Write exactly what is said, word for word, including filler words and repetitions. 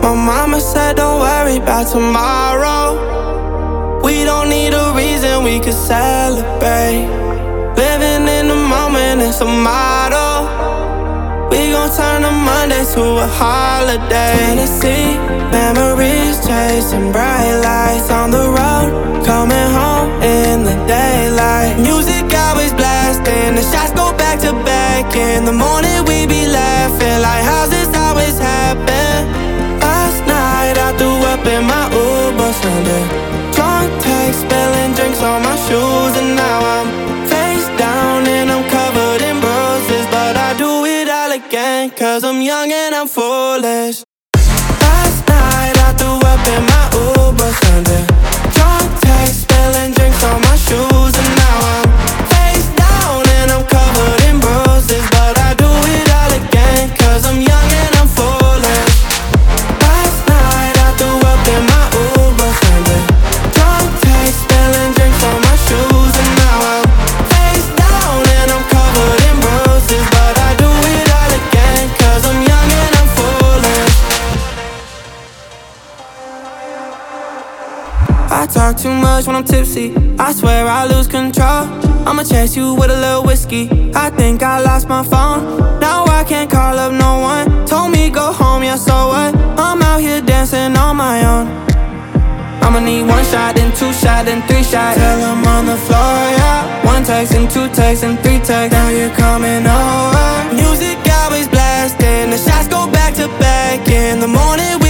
My mama said don't worry about tomorrow. We don't need a reason, we could celebrate. Living in the moment, it's a motto. We gon' turn a Monday to a holiday. Tennessee, memories chasing bright lights on the road, coming home in the daylight. Music always blasting, the shots go back to back. In the morning we be laughing like how's this always happen? Last night I threw up in my Uber Sunday. Drunk text, spilling drinks on my shoes, and now I'm face down and I'm covered in bruises. But I do it all again, cause I'm young and I'm foolish. Last night I threw up in my Uber Sunday. Drunk text, spilling drinks on my shoes, and now I'm face down and I'm covered in bruises. But I do it all again, cause I'm young and I'm foolish. Last night I threw up in my Uber Sunday. Drunk text, spilling drinks on my shoes, and now I'm face down and I'm covered in bruises. But I do it all again, cause I'm young and I'm foolish. I talk too much when I'm tipsy, I swear I lose control. I'ma chase you with a little whiskey, I think I lost my phone. Now I can't call up no one, told me go home, yeah so what? I'm out here dancing on my own. I'ma need one shot, then two shot, then three shot, till I'm on the floor, yeah. One text and two texts and three texts, now you're coming over. Music always blasting, the shots go back to back. In the morning we